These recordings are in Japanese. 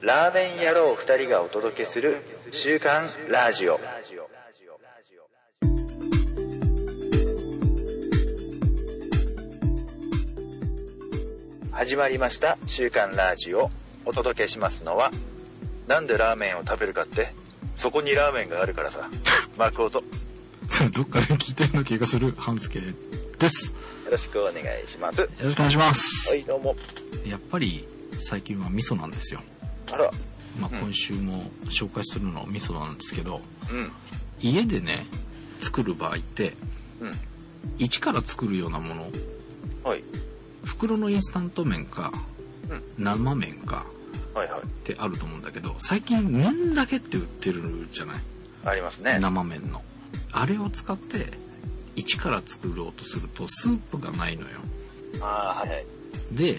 ラーメン野郎2人がお届けする週刊ラジオ。始まりました週刊ラジオ。お届けしますのは、なんでラーメンを食べるかって、そこにラーメンがあるからさ。マクオとそれどっかで聞いたような気がする半助です。 よろしくお願いします。よろしくお願いします。 はい、どうも。 やっぱり最近は味噌なんですよ。 あら、 今週も紹介するの味噌なんですけど、 家でね作る場合って、一から作るようなもの、袋のインスタント麺か、生麺かってあると思うんだけど、最近麺だけって売ってるじゃない。 ありますね。 生麺のあれを使って一から作ろうとするとスープがないのよ。で、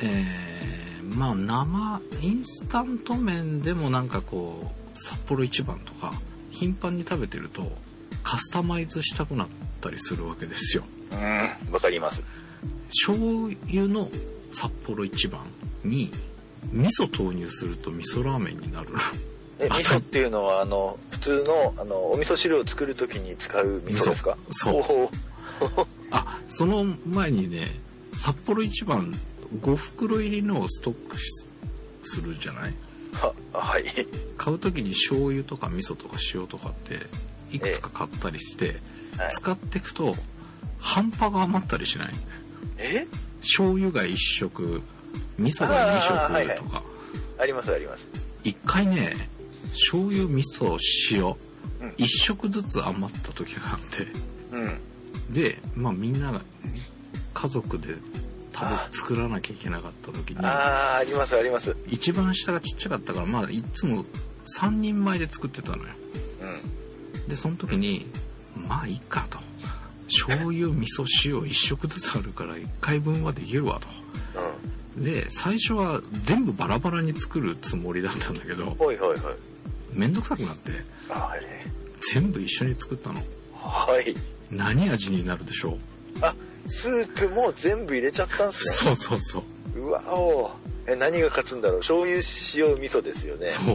生インスタント麺でもなんかこう札幌一番とか頻繁に食べてるとカスタマイズしたくなったりするわけですよ。 わかります。 醤油の札幌一番に味噌投入すると味噌ラーメンになるの。 味噌っていうのは普通のお味噌汁を作るときに使う味噌ですか？ そう。その前にね、札幌一番5袋入りのをストックするじゃない。 はい。 買うときに醤油とか味噌とか塩とかっていくつか買ったりして、使っていくと半端が余ったりしない？醤油が1食、味噌が2食とか。 ありますあります。 一回ね、醤油、味噌、塩、1食ずつ余った時があって、で、みんなが家族で作らなきゃいけなかった時に、 ありますあります。 一番下がちっちゃかったからいつも3人前で作ってたのよ。でその時にいいかと、醤油、味噌、塩1食ずつあるから1回分はできるわと。で最初は全部バラバラに作るつもりだったんだけど、めんどくさくなって、全部一緒に作ったの。何味になるでしょう？ スープも全部入れちゃったんすね。 そう。 うわお。何が勝つんだろう。醤油、塩、味噌ですよね。 そう。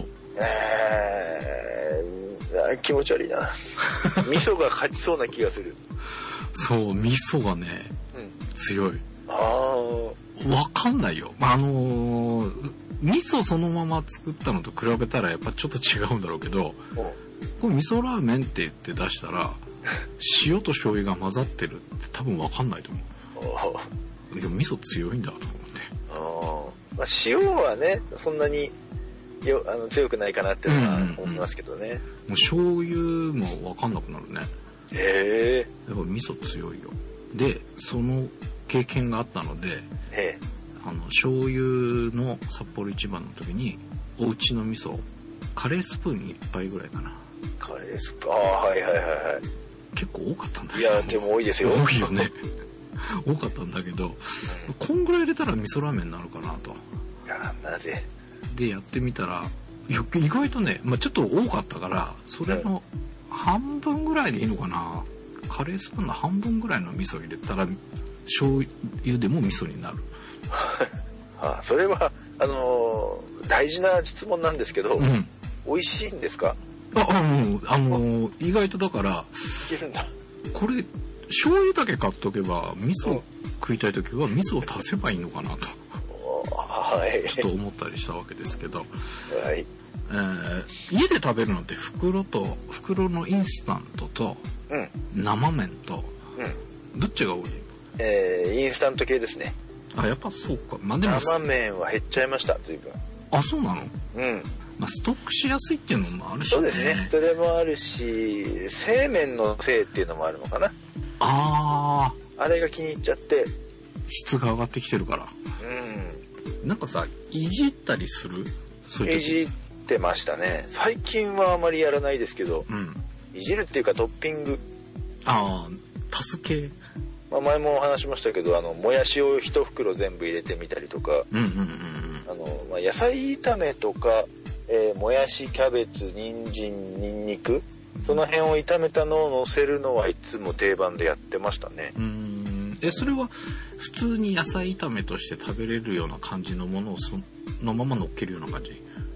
気持ち悪いな。味噌が勝ちそうな気がする。 そう、味噌がね、強い。わかんないよ。味噌そのまま作ったのと比べたらやっぱちょっと違うんだろうけど、これ味噌ラーメンって言って出したら塩と醤油が混ざってるって多分わかんないと思う。いや、味噌強いんだと思って。 塩はね、そんなに強くないかなっていうのは思いますけどね。 もう醤油もわかんなくなるね。やっぱ味噌強いよ。で、その経験があったので、醤油の札幌一番の時にお家の味噌カレースプーン1杯ぐらいかな。 カレースプーン、 結構多かったんだけど。 いや、でも多いですよ。 多いよね。多かったんだけど、こんぐらい入れたら味噌ラーメンになるかなと。 なぜでやってみたら、意外とね、ちょっと多かったからそれの半分ぐらいでいいのかな。カレースプーンの半分ぐらいの味噌入れたら醤油でも味噌になる。それは大事な質問なんですけど、美味しいんですか？意外とだからいけるんだ。 これ醤油だけ買っとけば味噌食いたい時は味噌を足せばいいのかなとちょっと思ったりしたわけですけど、家で食べるのって袋のインスタントと生麺と、どっちが多い？ インスタント系ですね。 やっぱそうか。でも生麺は減っちゃいました、随分。 そうなの？ストックしやすいっていうのもあるしね。 そうですね。それもあるし、製麺のせいっていうのもあるのかな。あれが気に入っちゃって質が上がってきてるから。なんかさ、いじったりする？ いじってましたね。最近はあまりやらないですけど、いじるっていうかトッピング。 足す系。 前も話しましたけど、もやしを一袋全部入れてみたりとか、野菜炒めとか、もやし、キャベツ、人参、ニンニク、その辺を炒めたのを乗せるのはいつも定番でやってましたね。 それは普通に野菜炒めとして食べれるような感じのものをそのまま乗っけるような感じ？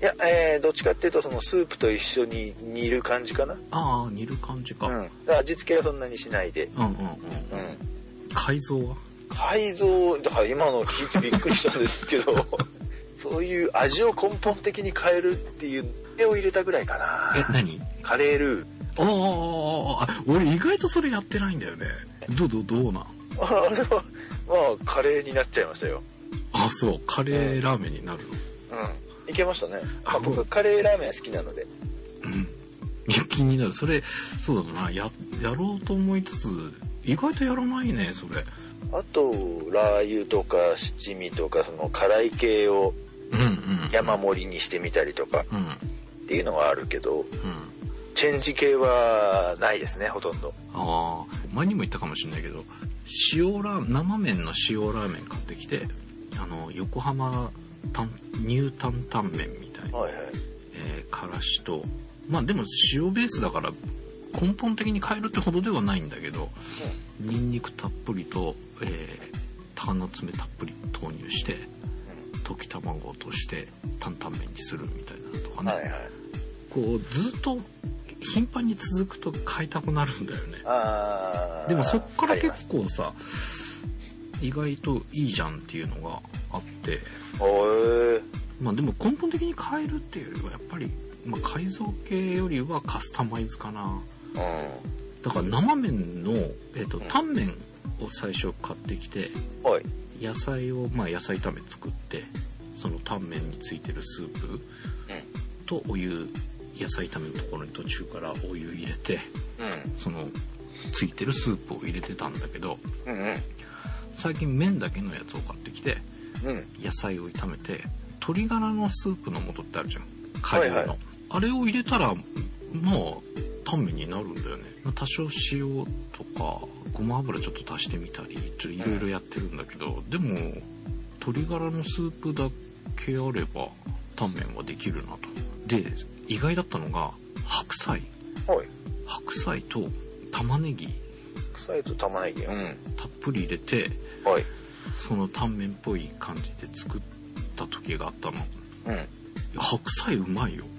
や、どっちかっていうとそのスープと一緒に煮る感じかな。 ああ、煮る感じか。 うん。味付けはそんなにしないで。 改造は？ 改造、だから今の聞いてびっくりしたんですけど、そういう味を根本的に変えるっていう手を入れたぐらいかな。 何？ カレールー。 俺意外とそれやってないんだよね。どうなん？ あれは、まあ、カレーになっちゃいましたよ。 あ、そう。カレーラーメンになるの？ いけましたね。僕、カレーラーメン好きなので。 気になる。それ、そうだな。やろうと思いつつ、意外とやらないね、それ。 あと、ラー油とか七味とか、その辛い系を山盛りにしてみたりとか、っていうのはあるけど、チェンジ系はないですね、ほとんど。 前にも言ったかもしれないけど、生麺の塩ラーメン買ってきて、横浜ニュータンタン麺みたいな、からしと、まあでも塩ベースだから根本的に変えるってほどではないんだけど、ニンニクたっぷりと、鷹の爪たっぷり投入して、溶き卵を落として担々麺にするみたいなのとかね、こうずっと頻繁に続くと買いたくなるんだよね。でもそっから結構さ、意外といいじゃんっていうのがあって、まあでも根本的に変えるっていうよりはやっぱり、まあ、改造系よりはカスタマイズかな。だから生麺の、タンメンを最初買ってきて、野菜を、まあ、野菜炒め作って、そのタンメンについてるスープとお湯、野菜炒めのところに途中からお湯入れて、そのついてるスープを入れてたんだけど、最近麺だけのやつを買ってきて、野菜を炒めて、鶏ガラのスープの素ってあるじゃん、カレーの、あれを入れたらまあタンメンになるんだよね。多少塩とかごま油ちょっと足してみたり、ちょっといろいろやってるんだけど、でも鶏ガラのスープだけあればタンメンはできるなと。で、意外だったのが白菜と玉ねぎ、たっぷり入れて、そのタンメンっぽい感じで作った時があったの。白菜うまいよ。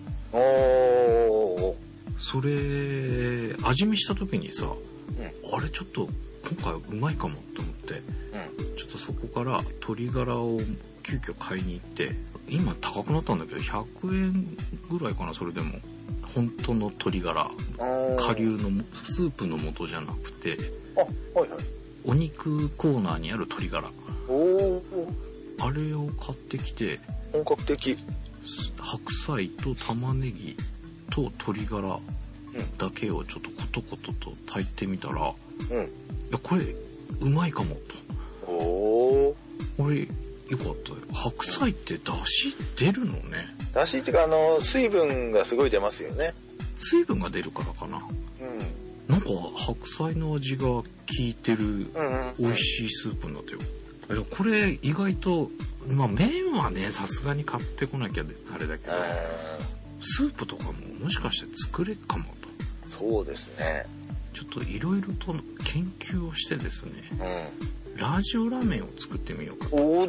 それ味見した時にさ、あれちょっと今回うまいかもと思って、ちょっとそこから鶏ガラを急遽買いに行って、今高くなったんだけど100円ぐらいかな。それでも本当の鶏ガラ、顆粒のスープの素じゃなくて、お肉コーナーにある鶏ガラ、あれを買ってきて、 本格的。 白菜と玉ねぎと鶏ガラだけをちょっとコトコトと炊いてみたら、いやこれうまいかもと。俺よかったよ。白菜って出汁出るのね。 出汁っていうか水分がすごい出ますよね。 水分が出るからかな。なんか白菜の味が効いてる美味しいスープになったよ。いやこれ意外と、まあ麺はねさすがに買ってこなきゃあれだけど、スープとかももしかして作れっかもと。 そうですね。 ちょっといろいろと研究をしてですね、ラジオラーメンを作ってみようかと。いう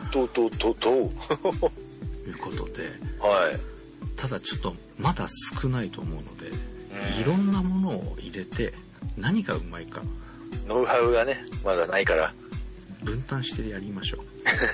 ことで、ただちょっとまだ少ないと思うので、いろんなものを入れて何がうまいか、 ノウハウがねまだないから分担してやりましょう。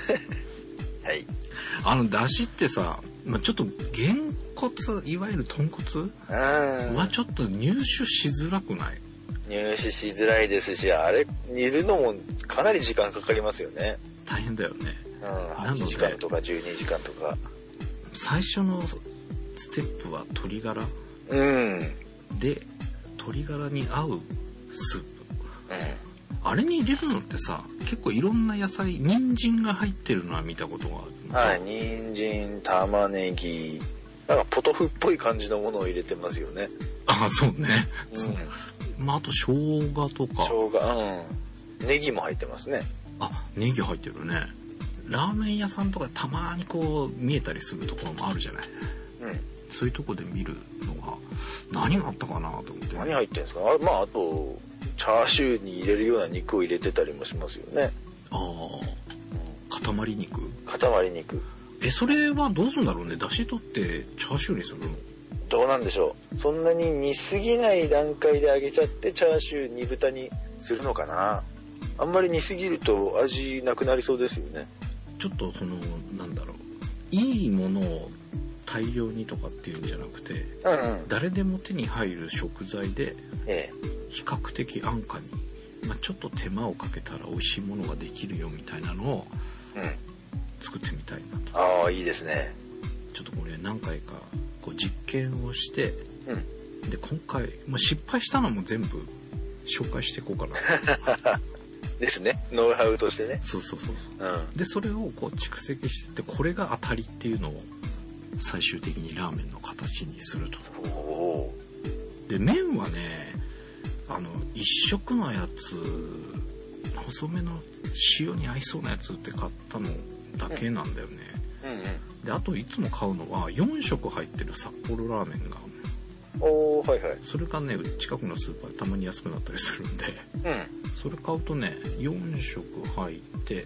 はい。 出汁ってさ、まあ、ちょっとげんこつ、いわゆる豚骨はちょっと入手しづらくない？ 入手しづらいですし、あれ煮るのもかなり時間かかりますよね。 大変だよね。 8時間とか12時間とか。 最初のステップは鶏ガラ。で、鶏ガラに合うスープ。あれに入れるのってさ、結構いろんな野菜、人参が入ってるのは見たことがある。 人参、玉ねぎ、なんかポトフっぽい感じのものを入れてますよね。 そうね。まあ、あと生姜とか。 ネギも入ってますね。 ネギ入ってるね。ラーメン屋さんとかたまにこう見えたりするところもあるじゃない。そういうとこで見るのが何があったかなと思って。 何入ってるんですか？まああとチャーシューに入れるような肉を入れてたりもしますよね。 塊肉。 それはどうするんだろうね。出汁取ってチャーシューにするの？ どうなんでしょう。そんなに煮すぎない段階で揚げちゃってチャーシュー煮豚にするのかな。あんまり煮すぎると味なくなりそうですよね。ちょっとなんだろう、いいものを大量にとかっていうんじゃなくて、誰でも手に入る食材で比較的安価に、ちょっと手間をかけたら美味しいものができるよみたいなのを作ってみたいなと。 ああ、いいですね。 ちょっとこれ何回かこう実験をして、で今回、失敗したのも全部紹介していこうかなですね。ノウハウとしてね。 そう、でそれをこう蓄積してこれが当たりっていうのを最終的にラーメンの形にすると。で麺はね、一色のやつ、細めの塩に合いそうなやつって買ったのだけなんだよね。であといつも買うのは4色入ってる札幌ラーメンがあるの。それがね、近くのスーパーでたまに安くなったりするんで、それ買うとね4色入って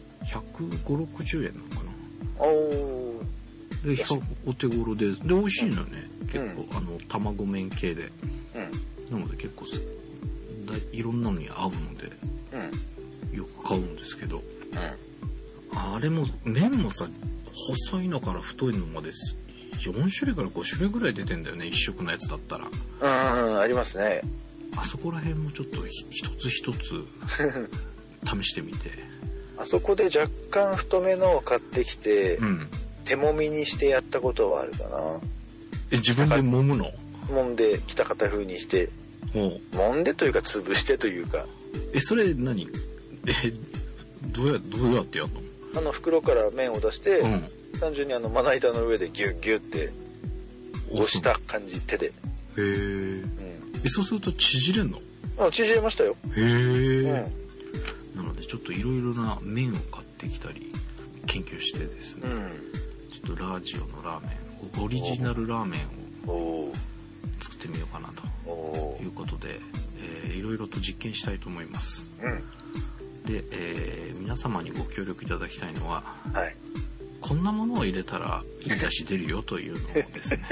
150-60円なのかな。でお手頃で美味しいのよね、結構。卵麺系で、なので結構いろんなのに合うので、よく買うんですけど、あれも麺もさ、細いのから太いのまで4種類から5種類ぐらい出てんだよね、一色のやつだったら。 ありますね。 あそこら辺もちょっと一つ一つ試してみてあそこで若干太めのを買ってきて、手もみにしてやったことはあるかな。 自分で揉むの？ 揉んで北方風にして、揉んでというか潰してというか。 それ何？どうやってやるの？ 袋から麺を出して、単純にまな板の上でギュッギュッって押した感じ、手で。へえ。そうすると縮れんの？ 縮れましたよ。 へえ。なのでちょっといろいろな麺を買ってきたり研究してですね、ちょっとラジオのラーメン、オリジナルラーメンを作ってみようかなということで、いろいろと実験したいと思います。で、皆様にご協力いただきたいのは、こんなものを入れたらいい出汁出るよというのをですね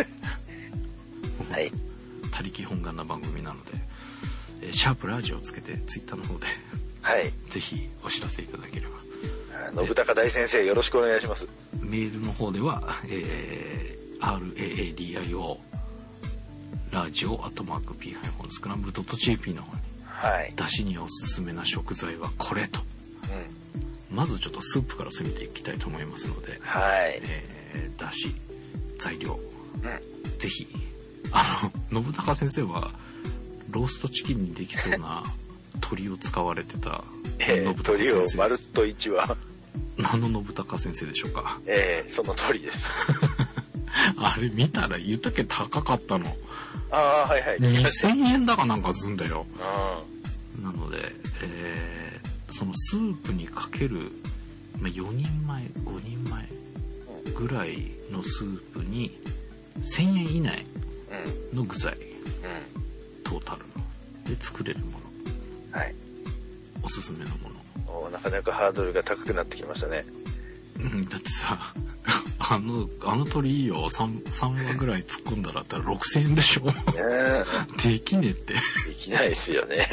他力本願な番組なので、シャープラジオをつけてツイッターの方で、ぜひお知らせいただければ。 信高大先生、よろしくお願いします。 メールの方では、RAADIO ラジオ@p-scramble.jp の方に、出汁におすすめな食材はこれと、まずちょっとスープから攻めていきたいと思いますので、出汁材料、ぜひ信高先生はローストチキンにできそうな鶏を使われてた鶏をまるっと1羽。 何の信高先生でしょうか？ その通りですあれ見たら言ったっけ、高かったの。 2000 円だかなんかすんだよ。なので、そのスープにかける、4人前5人前ぐらいのスープに1000円以内の具材、トータルで作れるもの、おすすめのもの。 なかなかハードルが高くなってきましたね。 だってさ、あの鳥いいよ、3話ぐらい突っ込んだらったら6000円でしょできねえって。 できないですよね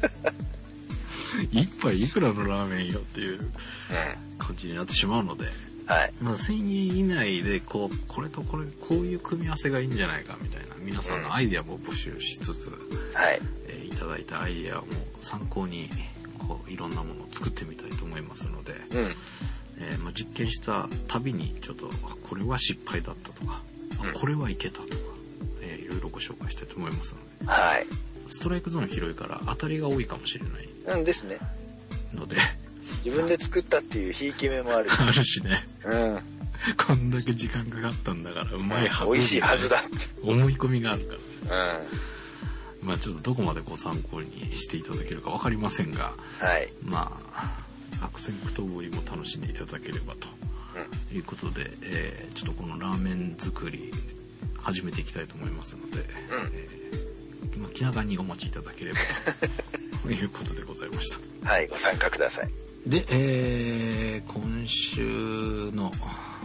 一杯いくらのラーメンよっていう感じになってしまうので、1000円以内でこれとこれこういう組み合わせがいいんじゃないかみたいな皆さんのアイデアも募集しつつ、いただいたアイデアも参考にいろんなものを作ってみたいと思いますので、実験したたびにちょっとこれは失敗だったとか、これはいけたとか、いろいろご紹介したいと思いますので、ストライクゾーン広いから当たりが多いかもしれないですね。 ので自分で作ったっていうひいき目もあるし、 あるしね、こんだけ時間かかったんだからうまいはず、 美味しいはずだって思い込みがあるから、ちょっとどこまでご参考にしていただけるか分かりませんが、悪戦苦闘ぶりも楽しんでいただければということで、ちょっとこのラーメン作り始めていきたいと思いますので、気長にお待ちいただければということでございました。 ご参加ください。 で、今週の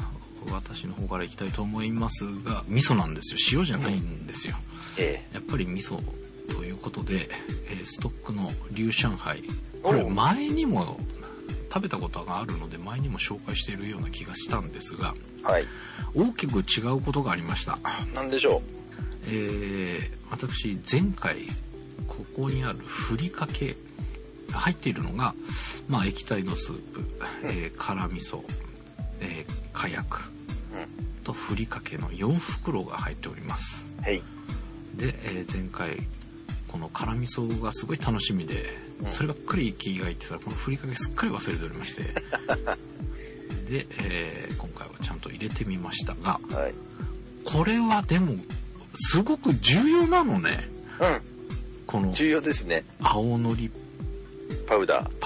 私の方からいきたいと思いますが、味噌なんですよ。塩じゃないんですよ。やっぱり味噌ということで、ストックの龍上海、これ前にも食べたことがあるので前にも紹介しているような気がしたんですが、 はい、 大きく違うことがありました。 何でしょう。 私前回ここにあるふりかけ入っているのが、まあ、液体のスープ、辛味噌、かやくとふりかけの4袋が入っております。 はい、 で、前回この辛味噌がすごい楽しみで、そればっかり気が入ってたらこのふりかけすっかり忘れておりましてで、今回はちゃんと入れてみましたが、はい、これはでもすごく重要なのね。この重要ですね。 青のりパウダー、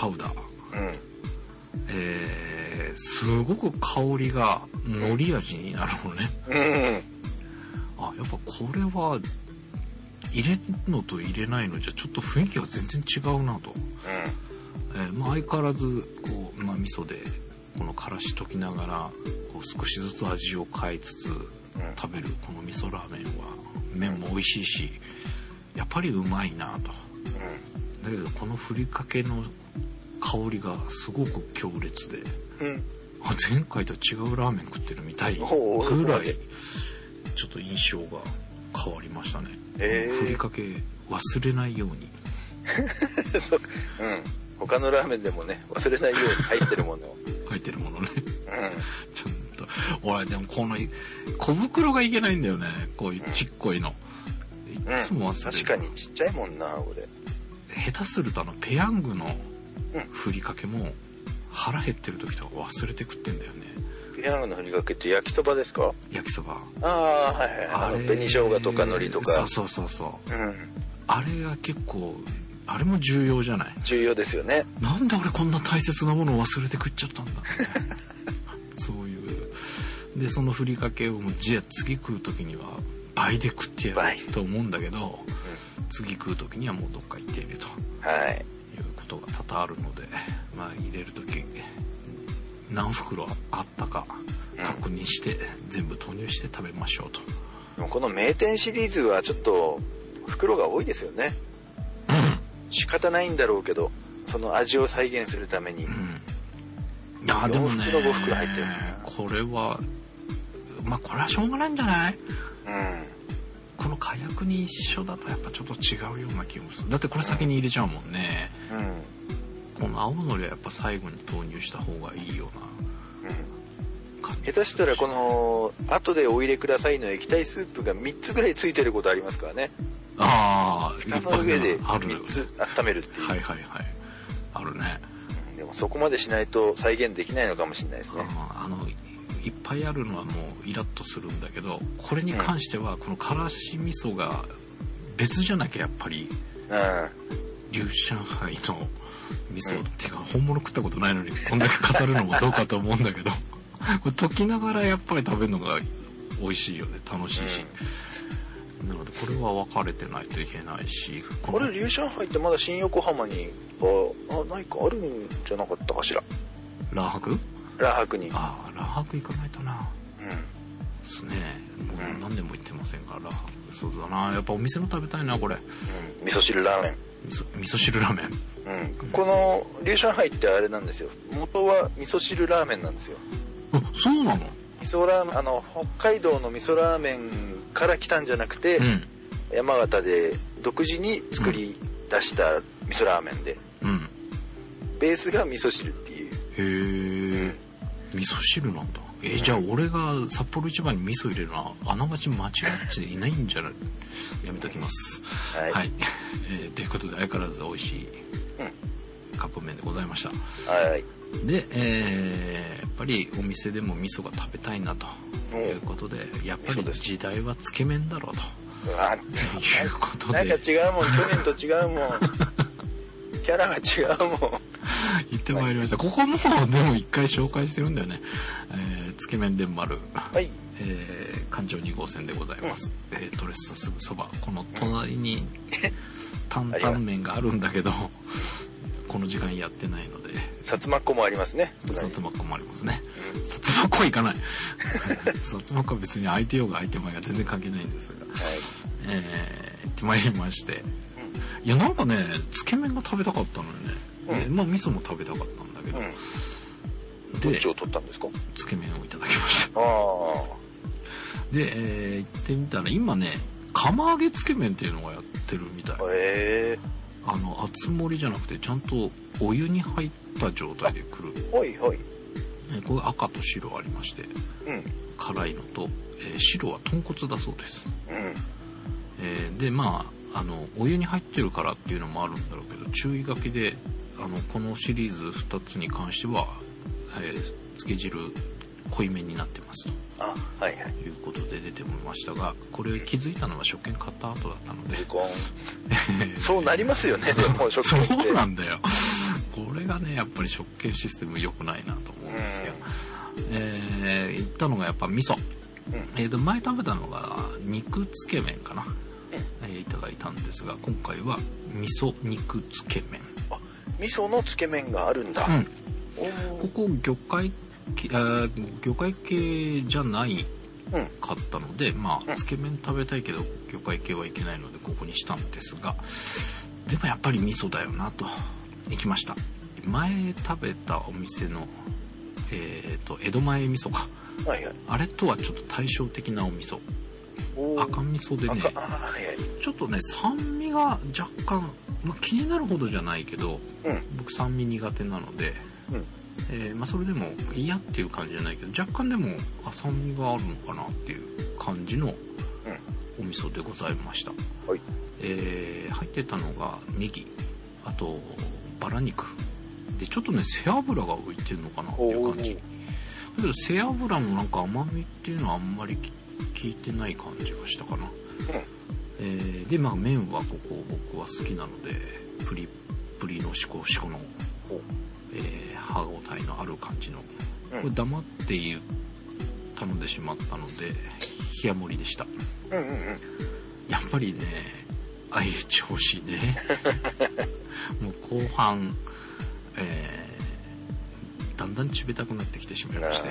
すごく香りが海苔味になるのね。あ、やっぱこれは入れるのと入れないのじゃちょっと雰囲気が全然違うなと。まあ、相変わらずこう、まあ、味噌でこのからし溶きながらこう少しずつ味を変えつつ食べるこの味噌ラーメンは麺も美味しいし、やっぱりうまいなと。だけどこのふりかけの香りがすごく強烈で、前回と違うラーメン食ってるみたいぐらいちょっと印象が変わりましたね。ふりかけ忘れないように他のラーメンでもね忘れないように入ってるもの入ってるものね、ちゃんと。俺でもこの小袋がいけないんだよね。こういうちっこいの、いつも忘れる。 確かにちっちゃいもんな。俺下手するとペヤングのふりかけも腹減ってる時とか忘れて食ってんだよね。 ペヤングのふりかけって焼きそばですか？ 焼きそば。 はいはい。紅生姜とか海苔とか。 そう、あれが結構あれも重要じゃない？ 重要ですよね。 なんで俺こんな大切なものを忘れて食っちゃったんだそういうで、そのふりかけをじゃあ次食う時には倍で食ってやると思うんだけど、次食う時にはもうどっか行っていると、いうことが多々あるので、まあ入れる時何袋あったか確認して全部投入して食べましょうと。 でもこの名店シリーズはちょっと袋が多いですよね。仕方ないんだろうけど、その味を再現するために。いやでもね、 4袋5袋入ってる。 これはまあこれはしょうがないんじゃない？この火薬に一緒だとやっぱちょっと違うような気もする。だってこれ先に入れちゃうもんね。この青のりはやっぱ最後に投入した方がいいような感じ。 下手したらこの後でお入れくださいの液体スープが3つぐらいついてることありますからね。蓋の上で3つ温めるっていう。 はい。あるね。 でもそこまでしないと再現できないのかもしれないですね。 いっぱいあるのはもうイラッとするんだけど、これに関してはこのからし味噌が別じゃなきゃやっぱり龍上海の味噌っていうか本物食ったことないのにこんだけ語るのもどうかと思うんだけどこれ溶きながらやっぱり食べるのが美味しいよね。楽しいし、なのでこれは分かれてないといけないし。 これ龍上海ってまだ新横浜にないかあるんじゃなかったかしら。 ラー博にラー博行かないとな。ですね。もう何年も行ってませんからラー博。そうだな、やっぱお店の食べたいなこれ。 味噌汁ラーメン。 味噌汁ラーメン。 この龍上海ってあれなんですよ。元は味噌汁ラーメンなんですよ。 そうなの？ 味噌ラーメン、北海道の味噌ラーメンから来たんじゃなくて、山形で独自に作り出した味噌ラーメンで、ベースが味噌汁っていう。 味噌汁なんだ。じゃあ俺が札幌一番に味噌入れるのはあながち間違っていないんじゃない？やめときます。はい。ということで相変わらず美味しいカップ麺でございました。で、やっぱりお店でも味噌が食べたいなということで、やっぱり時代はつけ麺だろうということで。 なんか違うもん、去年と違うもん。キャラが違うもん。 行ってまいりました。ここもでも一回紹介してるんだよね。つけ麺伝丸。環状2号線でございます。トレッサすぐそば。この隣に担々麺があるんだけど、この時間やってないので、 薩摩っ子もありますね。 薩摩っ子もありますね。薩摩っ子は行かない。薩摩っ子は別に相手ようが相手前が全然関係ないんですが、行ってまいりまして、いやなんかね、つけ麺が食べたかったのよね。まあ味噌も食べたかったんだけど、 どっちを取ったんですか？ つけ麺をいただきました。で、行ってみたら今ね、釜揚げつけ麺っていうのがやってるみたい。厚盛りじゃなくてちゃんとお湯に入った状態で来る。これ赤と白ありまして、辛いのと、白は豚骨だそうです。でまあお湯に入ってるからっていうのもあるんだろうけど、注意書きでこのシリーズ2つに関しては、つけ汁濃いめになってますということで出てもましたが、これ気づいたのは食券買った後だったのでそうなりますよね。でも食券ってそうなんだよ。これがねやっぱり食券システム良くないなと思うんですけど、言ったのがやっぱ味噌、前食べたのが肉つけ麺かな、いただいたんですが、今回は味噌肉つけ麺。 味噌のつけ麺があるんだ。 ここ魚介系じゃないかったので、まあつけ麺食べたいけど魚介系はいけないのでここにしたんですが、でもやっぱり味噌だよなと行きました。前食べたお店の江戸前味噌か、あれとはちょっと対照的なお味噌、赤味噌でね、ちょっとね酸味が若干、気になるほどじゃないけど、僕酸味苦手なので、それでも嫌っていう感じじゃないけど、若干でも酸味があるのかなっていう感じのお味噌でございました。入ってたのがネギ、あとバラ肉で、ちょっとね背脂が浮いてるのかなっていう感じだけど、背脂のなんか甘みっていうのはあんまり効いてない感じがしたかな。で麺はここ僕は好きなので、プリプリのシコシコの歯応えのある感じの、これ黙って頼んでしまったので冷や盛りでした。やっぱりね IH 欲しいね。もう後半、だんだんちべたくなってきてしまいまして、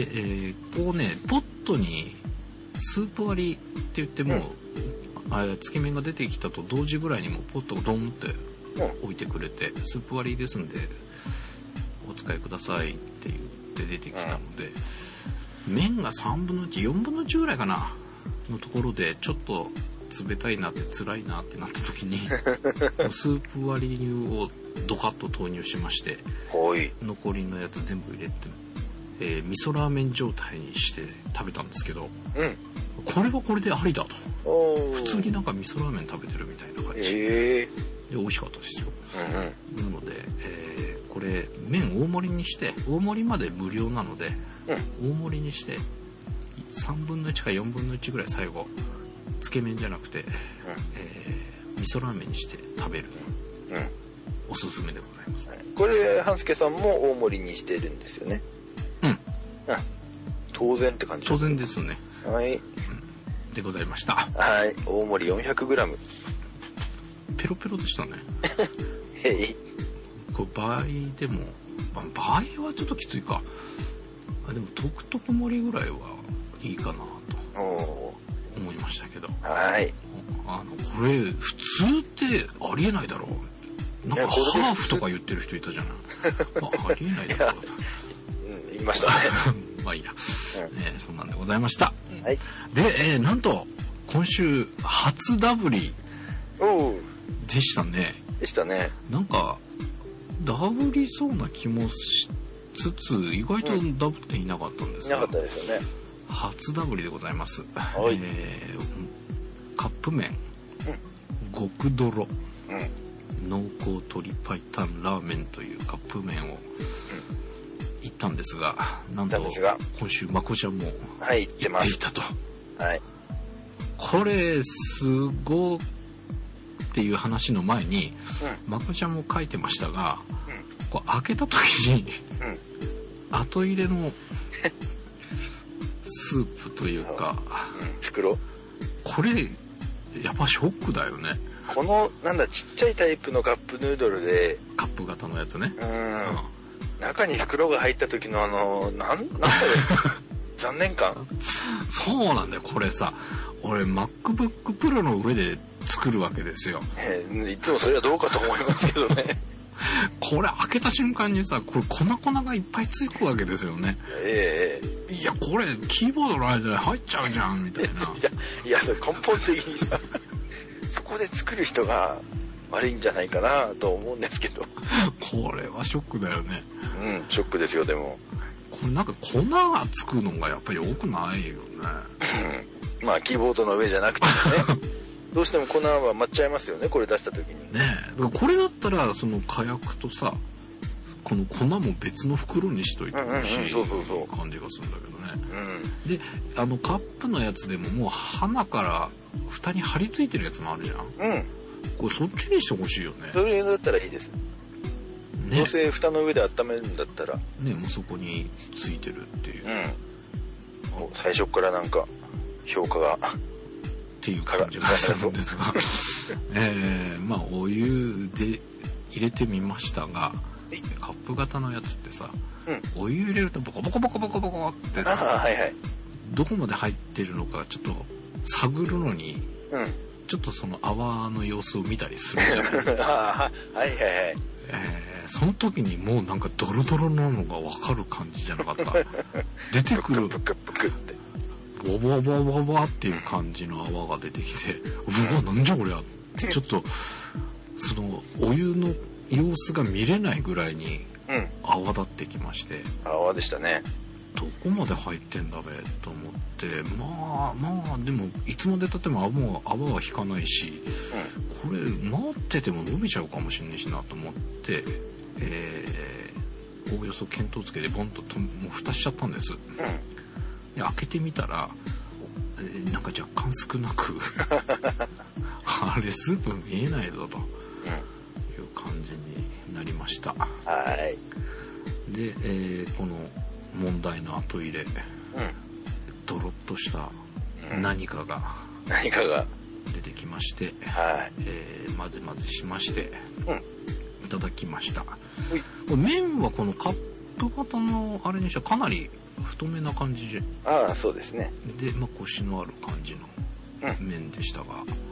で、こうねポットにスープ割りって言っても、つけ麺が出てきたと同時ぐらいにもポットをドンって置いてくれて、スープ割りですんでお使いくださいって言って出てきたので、麺が3分の1、4分の1ぐらいかなのところでちょっと冷たいなって辛いなってなった時にスープ割りをドカッと投入しまして、残りのやつ全部入れて、味噌ラーメン状態にして食べたんですけど、これはこれでありだと。普通になんか味噌ラーメン食べてるみたいな感じで美味しかったですよ。なので、これ麺大盛りにして、大盛りまで無料なので、大盛りにして3分の1か4分の1ぐらい最後つけ麺じゃなくて、味噌ラーメンにして食べる、おすすめでございます。 これ半助さんも大盛りにしてるんですよね。当然って感じ。 当然ですね。でございました。 大盛り 400g。 ペロペロでしたね。これ倍でも、倍はちょっときついか。でもトクトク盛りぐらいはいいかなと思いましたけど。これ普通ってありえないだろう。なんかハーフとか言ってる人いたじゃない。ありえないだろう。 言いましたね。 まあいいや、そんなんでございました。で、なんと今週初ダブリでしたね。なんかダブりそうな気もしつつ、意外とダブっていなかったんですが、 いなかったですよね。 初ダブリでございます。カップ麺、極ドロ、濃厚鶏白湯ラーメンというカップ麺を行ったんですが、なんと今週まこちゃんも行っていたと。これすごっていう話の前に、まこちゃんも書いてましたが、こう開けた時に、後入れのスープというか、 袋、 これやっぱショックだよね。 このなんだちっちゃいタイプのカップヌードルでカップ型のやつね。 中に袋が入った時のなんだろう残念感。 そうなんだよ。これさ、俺 MacBook Pro の上で作るわけですよ。 いつもそれはどうかと思いますけどね。 これ開けた瞬間にさ、これ粉がいっぱいつくわけですよね。いや、これキーボードの間に入っちゃうじゃんみたいな。 いやそれ根本的にさそこで作る人が悪いんじゃないかなと思うんですけど。 これはショックだよね。 ショックですよ。でもこれなんか粉がつくのがやっぱり多くないよね。 まあキーボードの上じゃなくてね。どうしても粉は舞っちゃいますよね、これ出した時に。 ねえ。これだったらその火薬とさ、この粉も別の袋にしといてほしい感じがするんだけどね。で、カップのやつでももう鼻から蓋に貼り付いてるやつもあるじゃん。これそっちにしてほしいよね。 それだったらいいです。どうせ蓋の上で温めるんだったら。 ね、もうそこについてるっていう。 最初からなんか評価が。 っていう感じがするんですが、まあお湯で入れてみましたが、カップ型のやつってさ、お湯入れるとボコボコボコボコボコってさ、どこまで入ってるのかちょっと探るのに、ちょっとその泡の様子を見たりするじゃないですか。その時にもうなんかドロドロなのが分かる感じじゃなかった。出てくる。ボボボボボっていう感じの泡が出てきて、うわなんじゃこりゃってちょっとそのお湯の様子が見れないぐらいに泡立ってきまして、 泡でしたね。 どこまで入ってんだべと思って、まあでもいつまでたっても泡は引かないし、これ待ってても伸びちゃうかもしれないしなと思って、おおよそ見当つけてボンともう蓋しちゃったんです。開けてみたらなんか若干少なくあれスープ見えないぞという感じになりました。で、この問題の後入れ、ドロッとした何かが出てきまして、混ぜ混ぜしまして、いただきました。麺はこのカップ型のあれにしてはかなり太めな感じで、 そうですね。 で、コシのある感じの麺でしたが、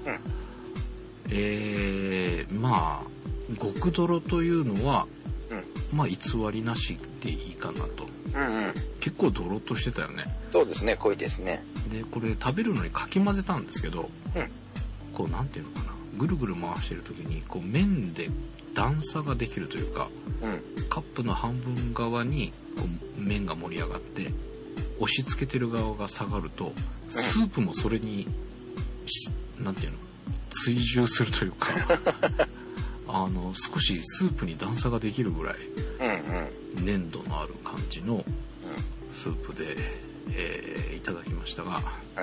まあ極ドロというのは、まあ偽りなしでいいかなと。結構ドロッとしてたよね。 そうですね、濃いですね。 でこれ食べるのにかき混ぜたんですけど、こうなんていうのかな、ぐるぐる回してる時にこう麺で段差ができるというか、カップの半分側にこう麺が盛り上がって押し付けてる側が下がると、スープもそれになんていうの、追従するというか少しスープに段差ができるぐらい粘度のある感じのスープで、いただきましたが、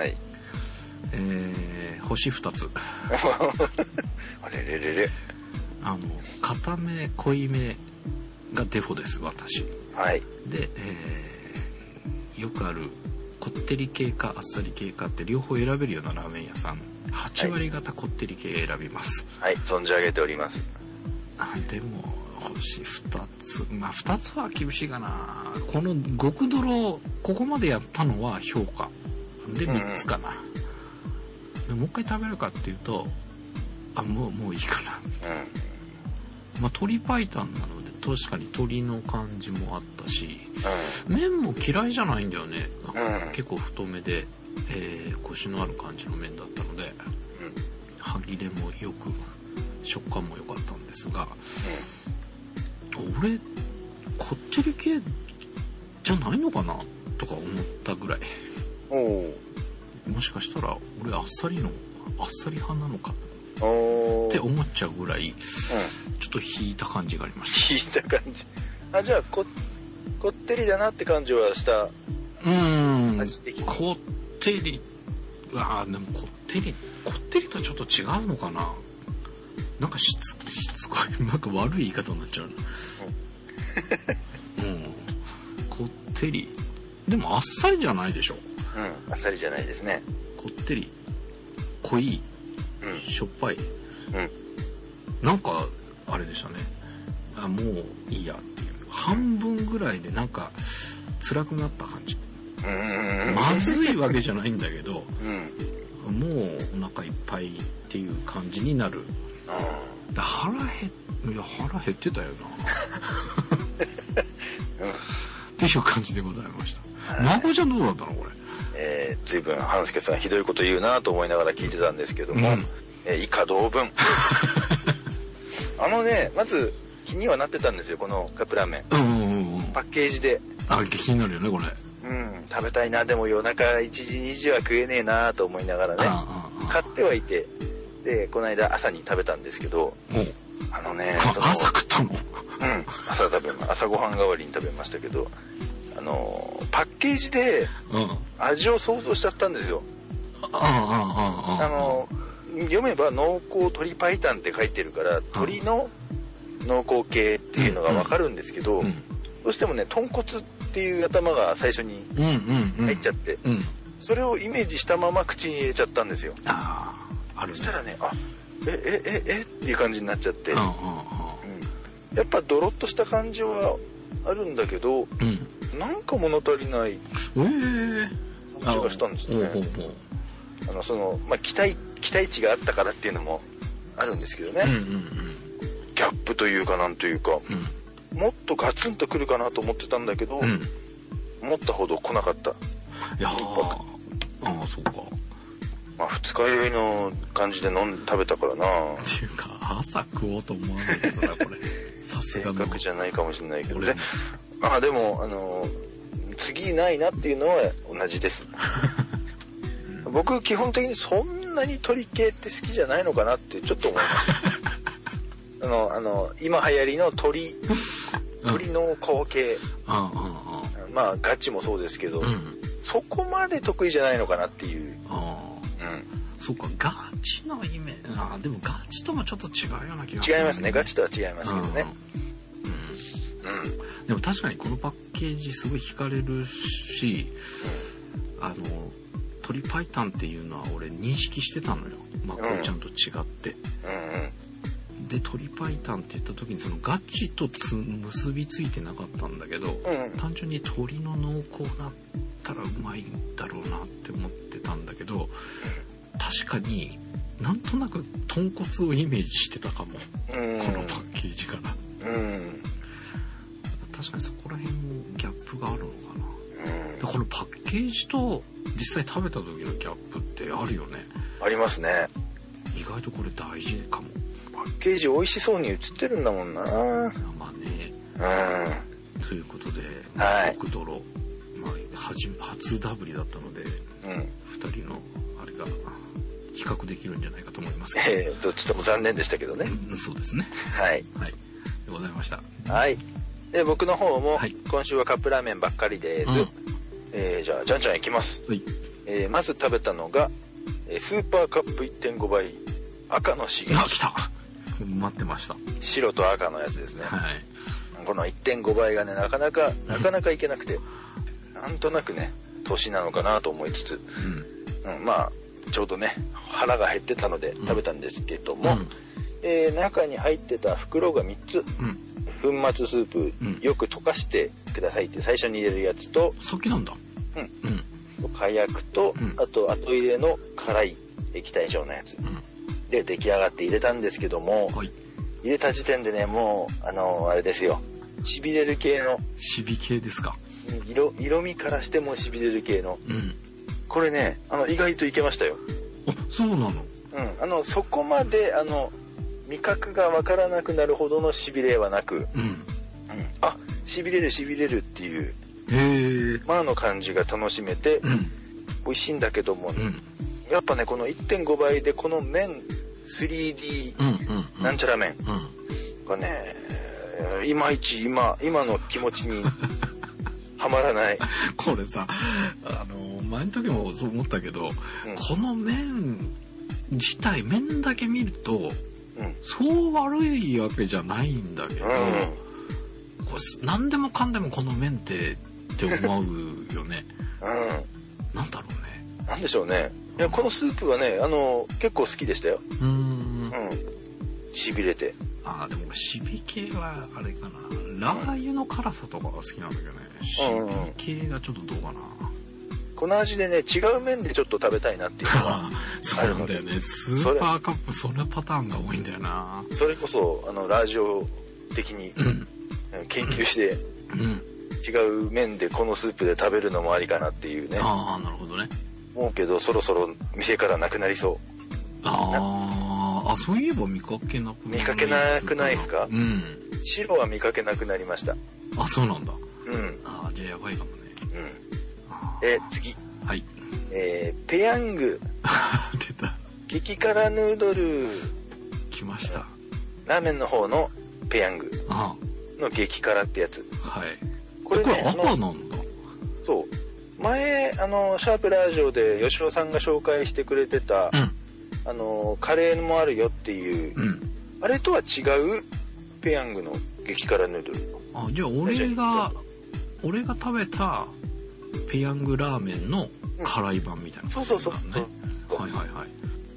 星2つあれれれれ、 固め濃いめがデフォです私。で、よくあるこってり系かあっさり系かって両方選べるようなラーメン屋さん、8割方こってり系選びます。 存じ上げております。 でも星2つ、2つは厳しいかな。この極ドロここまでやったのは評価で3つかな。もう一回食べるかっていうともういいかな。鶏白湯なので確かに鶏の感じもあったし、麺も嫌いじゃないんだよね。結構太めで、コシのある感じの麺だったので、歯切れもよく食感も良かったんですが、俺こってり系じゃないのかなとか思ったぐらい。もしかしたら俺あっさり派なのかって思っちゃうぐらい、ちょっと引いた感じがありました。 引いた感じ。じゃあこってりだなって感じはした。味的にこってり、でもこってりとちょっと違うのかな。なんかしつこい、なんか悪い言い方になっちゃうな。こってりでもあっさりじゃないでしょ。 あっさりじゃないですね。 こってり濃い、しょっぱい、 なんかあれでしたね。もういいやっていう半分ぐらいでなんか辛くなった感じ。まずいわけじゃないんだけど、もうお腹いっぱいっていう感じになる。腹減ってたよなっていう感じでございました。まこちゃんどうだったのこれ。 随分半助さんひどいこと言うなと思いながら聞いてたんですけども、以下同文まず気にはなってたんですよ、このカップラーメン、パッケージで。 気になるよねこれ。 食べたいな、でも夜中1時2時は食えねえなと思いながらね、買ってはいて、でこの間朝に食べたんですけど、 朝食ったの？ 朝ごはん代わりに食べましたけど、パッケージで味を想像しちゃったんですよ。読めば濃厚鶏白湯って書いてるから、鶏の濃厚系っていうのが分かるんですけど、どうしてもね豚骨っていう頭が最初に入っちゃって、それをイメージしたまま口に入れちゃったんですよ。そしたらね、っていう感じになっちゃって、やっぱドロッとした感じはあるんだけど、なんか物足りない感じがしたんですね。期待値があったからっていうのもあるんですけどね、ギャップというかなんというか、もっとガツンとくるかなと思ってたんだけど、思ったほど来なかった。 そうか。 二日酔いの感じで食べたからな。 っていうか朝食おうと思わないけどなこれ。さすが正確じゃないかもしれないけどね。でも次ないなっていうのは同じです。僕基本的にそんなに鶏系って好きじゃないのかなってちょっと思いました。今流行りの鶏濃厚系、ガチもそうですけど、そこまで得意じゃないのかなっていう。 そうか、ガチのイメージ。でもガチともちょっと違うような気がする。 違いますね、ガチとは違いますけどね。 でも確かにこのパッケージすごい惹かれるし、鶏白湯っていうのは俺認識してたのよ、まこちゃんと違って。で鶏白湯って言った時にそのガチと結びついてなかったんだけど、単純に鶏の濃厚だったらうまいんだろうなって思ってたんだけど、確かになんとなく豚骨をイメージしてたかも、このパッケージから。確かにそこら辺もギャップがあるのかな。でこのパッケージと実際食べた時のギャップってあるよね。 ありますね。 意外とこれ大事かも。 パッケージ美味しそうに映ってるんだもんな。 ということで、極ドロ、初ダブリだったので、2人のあれが比較できるんじゃないかと思いますけど、 どっちとも残念でしたけどね。 そうですね。でございました。 で僕の方も今週はカップラーメンばっかりです。じゃあじゃんじゃんいきます。まず食べたのがスーパーカップ 1.5 倍赤の刺激。 来た。待ってました。 白と赤のやつですね。この 1.5 倍がねなかなかいけなくて、なんとなくね年なのかなと思いつつ、ちょうどね腹が減ってたので食べたんですけども、中に入ってた袋が3つ、粉末スープ、よく溶かしてくださいって最初に入れるやつと、 先なんだ。 火薬と、あと後入れの辛い液体状のやつ、で出来上がって入れたんですけども、入れた時点でねもうあれですよ、しびれる系の。 しび系ですか。 色味からしてもしびれる系の、これね意外といけましたよ。 そうなの。 そこまで味覚がわからなくなるほどのしびれはなく、しびれるっていうの感じが楽しめて、美味しいんだけども、やっぱねこの 1.5 倍でこの麺 3D なんちゃら麺がね、いまいち今の気持ちにはまらない。 これさ前の時もそう思ったけど、この麺自体麺だけ見るとそう悪いわけじゃないんだけど、これ何でもかんでもこの麺って思うよね。なんだろうね。 なんでしょうね。いやこのスープはね結構好きでしたよ。 痺れて。 ああ、でもしび系はあれかな。ラー油の辛さとかが好きなんだけどね。しび系がちょっとどうかな。 この味でね、違う麺でちょっと食べたいなっていうのはそうなんだよね。スーパーカップそのパターンが多いんだよな。 それこそラジオ的に研究して、違う麺でこのスープで食べるのもありかなっていうね。 ああ、なるほどね。 思うけどそろそろ店からなくなりそう。 そういえば見かけなくないですか？白は見かけなくなりました。 あ、そうなんだ。 じゃあやばいかもね。 次。 はい。 ペヤング。 出た。 激辛ヌードル。 来ました。 ラーメンの方のペヤングの激辛ってやつ。 はい。 これね、 赤なんだ。 そう。前シャープラジオで吉野さんが紹介してくれてた、カレーもあるよっていう、あれとは違うペヤングの激辛ヌードル。 じゃあ俺が食べたペヤングラーメンの辛い版みたいな、 そう。 はいはいはい。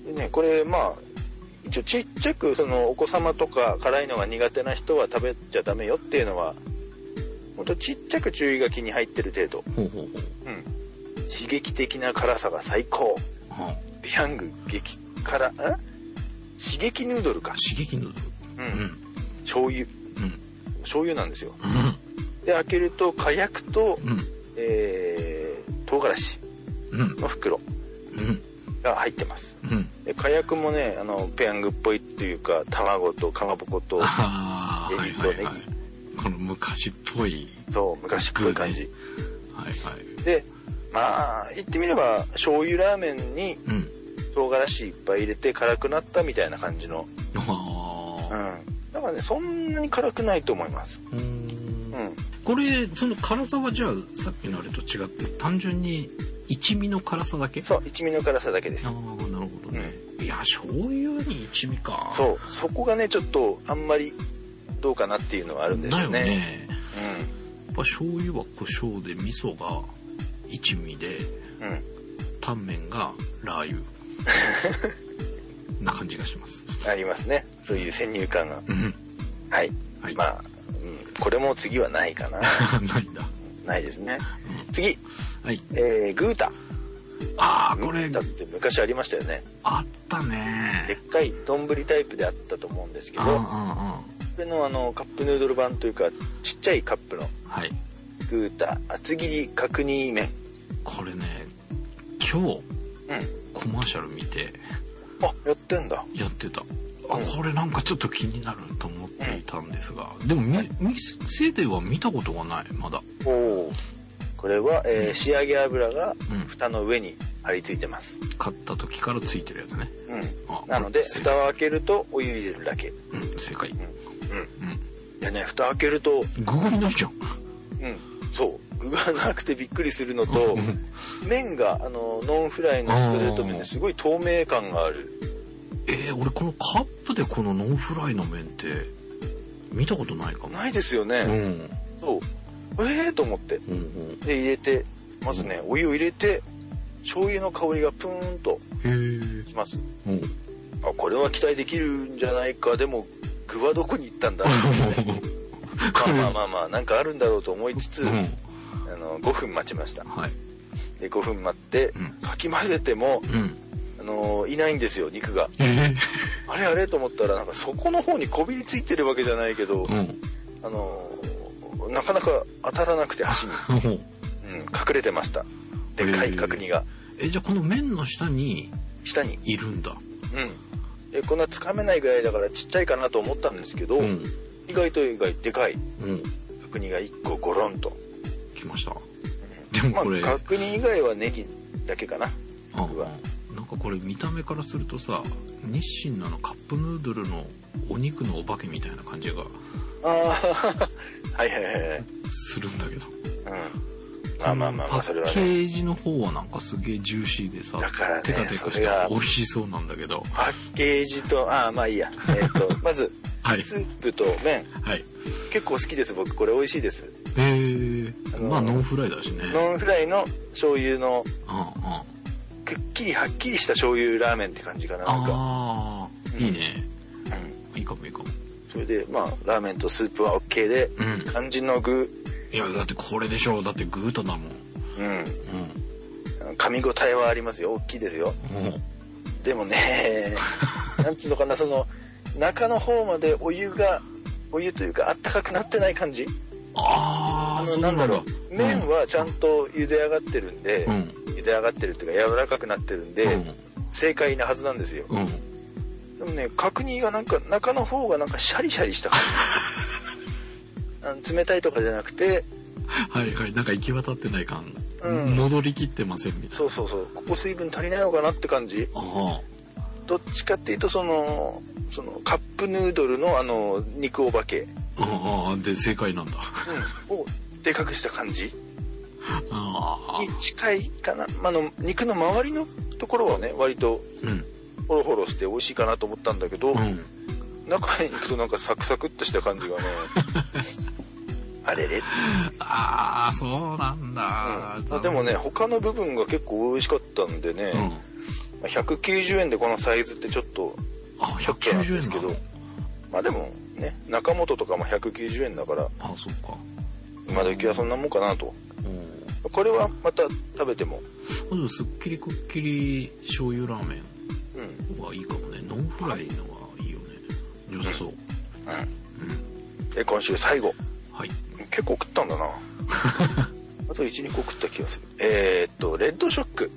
でね、これ一応ちっちゃくお子様とか辛いのが苦手な人は食べちゃダメよっていうのはほんとちっちゃく注意書きに入ってる程度。刺激的な辛さが最高。ペヤング激辛刺激ヌードルか。 刺激ヌードル。 醤油。醤油なんですよ。で開けると火薬と、唐辛子の袋が入ってます。で火薬もねペヤングっぽいっていうか卵とかまぼことエビとネギ、 この昔っぽい。 そう昔っぽい感じ。 はいはい。 で言ってみれば醤油ラーメンに唐辛子いっぱい入れて辛くなったみたいな感じの。だからねそんなに辛くないと思います。 これその辛さはじゃあさっきのあれと違って単純に一味の辛さだけ？ そう、一味の辛さだけです。 なるほどね。いや醤油に一味か。 そう、そこがねちょっとあんまりどうかなっていうのはあるんですよね。 だよね。やっぱ醤油は胡椒で味噌が一味で、タンメンがラー油な感じがします。 ありますね。そういう先入観が。はい。これも次はないかな。 ないんだ。 ないですね。次。 はい。 グータ。 これ。 だって昔ありましたよね。 あったね。 でっかい丼タイプであったと思うんですけど、これのカップヌードル版というかちっちゃいカップのグータ厚切り角煮麺。 これね、今日コマーシャル見て。 やってんだ。 やってた。これなんかちょっと気になると思っていたんですが、でも店では見たことがないまだ。これは、仕上げ油が蓋の上に張り付いてます。 買った時からついてるやつね。 なので蓋を開けるとお湯入れるだけ。 正解。 でね、蓋開けると具がいないじゃん。 そう具がなくてびっくりするのと麺がノンフライのストレート麺ですごい透明感がある。 俺このカップでこのノンフライの麺って見たことないかも。 ないですよね。そうと思って、で入れてまずね、お湯を入れて醤油の香りがプーンときます。これは期待できるんじゃないか。でも具はどこに行ったんだろうまあなんかあるんだろうと思いつつ、5分待ちました。で5分待って、かき混ぜても、いないんですよ肉が。あれと思ったらなんか底の方にこびりついてるわけじゃないけど、なかなか当たらなくて箸に、隠れてました。でかい角煮が。 じゃあこの麺の下にいるんだ。 こんなつかめないぐらいだからちっちゃいかなと思ったんですけど、意外でかい角煮が1個ゴロンときました。でもこれ角煮以外はネギだけかな。 なんかこれ見た目からするとさ、日清のカップヌードルのお肉のお化けみたいな感じがするんだけど。パッケージの方はなんかすげえジューシーでさ、テカテカして美味しそうなんだけど。 パッケージといいや。まずスープと麺。結構好きです僕。これ美味しいです。 ノンフライだしね。 ノンフライの醤油のくっきりはっきりした醤油ラーメンって感じかな。なんかいいね。いいかもいいかも。 それでまあラーメンとスープは OK で、肝心の具。 いやだってこれでしょ。だってグータだもん。 噛み応えはありますよ。大きいですよ。でもねなんつうのかな、その中の方までお湯というかあったかくなってない感じ。なんだろう、麺はちゃんと茹で上がってるんで、茹で上がってるっていうか柔らかくなってるんで、正解なはずなんですよ。でもね、角煮がなんか中の方がなんかシャリシャリした感じ。冷たいとかじゃなくて、 はいはい、なんか行き渡ってない感、戻りきってませんみたいな。 そうそうそう、ここ水分足りないのかなって感じ。どっちかっていうとそのカップヌードルの肉お化けで正解なんだ、 をでかくした感じに近いかな。肉の周りのところはね割とホロホロして美味しいかなと思ったんだけど、中に行くとなんかサクサクっとした感じがねあれれそうなんだ、 でもね他の部分が結構美味しかったんでね、190円でこのサイズってちょっとショックなんですけど、まあでもね中本とかも190円だから、 そうか、 今時はそんなもんかなと。これはまた食べてもすっきりくっきり醤油ラーメンはいいかもね。ノンフライのはいいよね、良さそう。 で今週最後、結構食ったんだなあと 1,2 個食った気がする。レッドショック、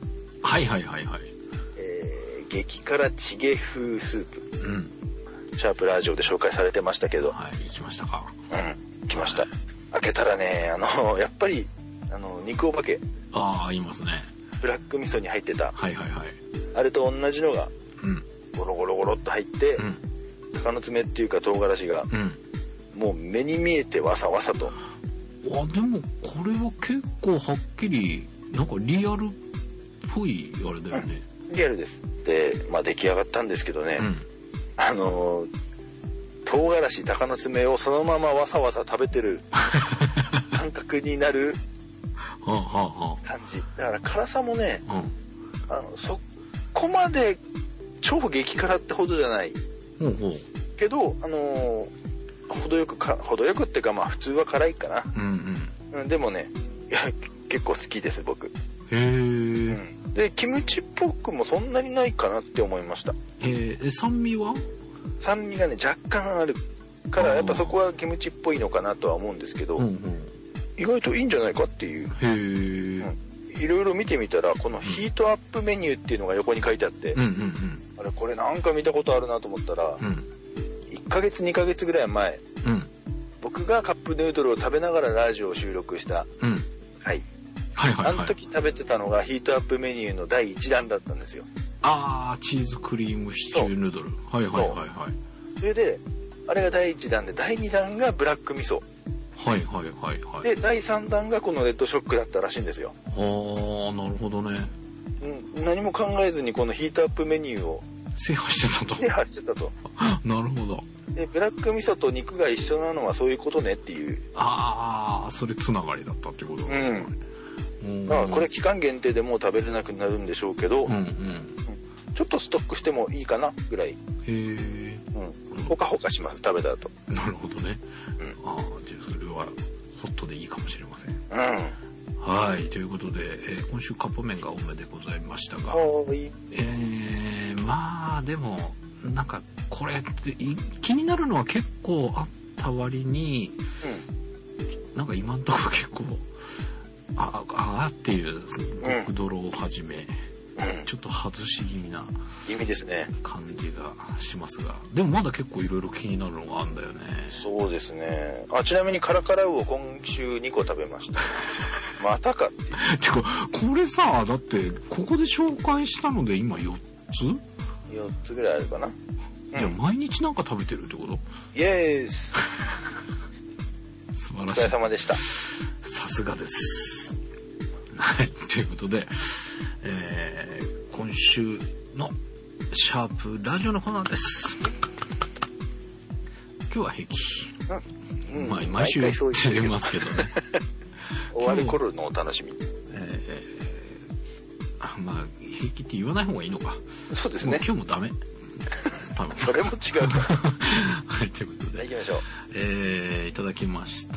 激辛チゲ風スープ、シャープラジオで紹介されてましたけど、 行きましたか。 来ました。開けたらね、やっぱり肉お化け、 言いますね。 ブラック味噌に入ってた、あれと同じのがゴロゴロゴロっと入って、鷹の爪っていうか唐辛子が、もう目に見えてわさわさと。 でもこれは結構はっきりなんかリアルっぽいあれだよね。 リアルです。で、出来上がったんですけどね、唐辛子鷹の爪をそのままわさわさ食べてる感覚になる感じだから、辛さもね、そこまで超激辛ってほどじゃないけど、程よくってか普通は辛いかな。でもね、いや結構好きです僕。でキムチっぽくもそんなにないかなって思いました。 酸味は？ 酸味がね若干あるからやっぱそこはキムチっぽいのかなとは思うんですけど、意外といいんじゃないかっていう。いろいろ見てみたらこのヒートアップメニューっていうのが横に書いてあって、あれこれなんか見たことあるなと思ったら、1ヶ月2ヶ月ぐらい前、僕がカップヌードルを食べながらラジオを収録した回、あの時食べてたのがヒートアップメニューの第1弾だったんですよ。 チーズクリームシチューヌードル。 それであれが第1弾で第2弾がブラック味噌。で第3弾がこのレッドショックだったらしいんですよ。 なるほどね。 何も考えずにこのヒートアップメニューを制覇してたと。なるほど。 でブラック味噌と肉が一緒なのはそういうことねっていう。 それつながりだったってこと。 これ期間限定でもう食べれなくなるんでしょうけど、ちょっとストックしてもいいかなぐらい。ほかほかします食べた後。 なるほどね。じゃあそれはホットでいいかもしれません。ということで、今週カップ麺が多めでございましたが、でもなんかこれって気になるのは結構あった割に、なんか今んところ結構っていう極泥をはじめ、ちょっと外し気味な意味ですね感じがしますが、でもまだ結構いろいろ気になるのがあるんだよね。 そうですね。ちなみにカラカラウオ今週2個食べましたまたかっていうてかこれさ、だってここで紹介したので今4 つぐらいあるかな。 じゃあ毎日なんか食べてるってこと？ イエース素晴らしい。 お疲れ様でした。 さすがです。ということで、今週のシャープラジオのコーナーです。今日は平気。毎週言ってますけどね。 終わる頃のお楽しみ。 平気って言わない方がいいのか。 そうですね。 今日もダメ。多分それも違うか。 はい、ということで。 行きましょう。いただきました。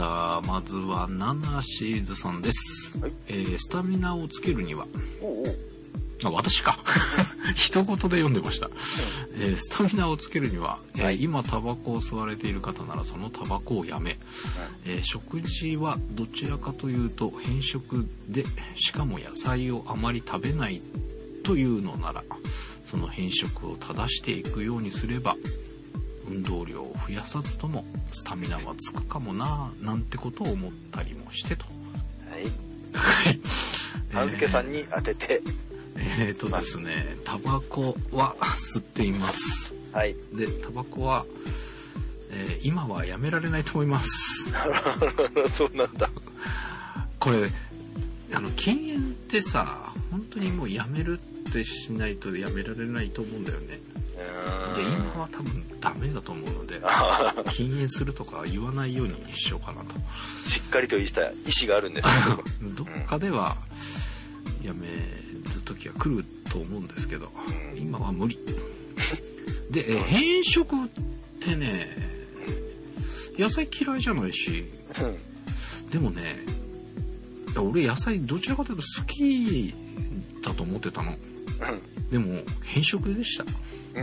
まずは、ナナシーズさんです。はい、スタミナをつけるには、私か。一言で読んでました。スタミナをつけるには、今タバコを吸われている方ならそのタバコをやめ、食事はどちらかというと偏食で、しかも野菜をあまり食べないというのなら、その偏食を正していくようにすれば、運動量を増やさずともスタミナはつくかもなぁなんてことを思ったりもしてと。はい。 半助さんに当てて。 ですね、タバコは吸っています。はい。で、タバコは、今はやめられないと思います。 そうなんだ。 これ、禁煙ってさ、本当にもうやめるってしないとやめられないと思うんだよね。で、今は多分ダメだと思うので、禁煙するとか言わないようにしようかなと。 しっかりとした意思があるんですどっかではやめる時は来ると思うんですけど、今は無理。で、偏食ってね、野菜嫌いじゃないし、でもね、俺野菜どちらかというと好きだと思ってたの。でも偏食でした。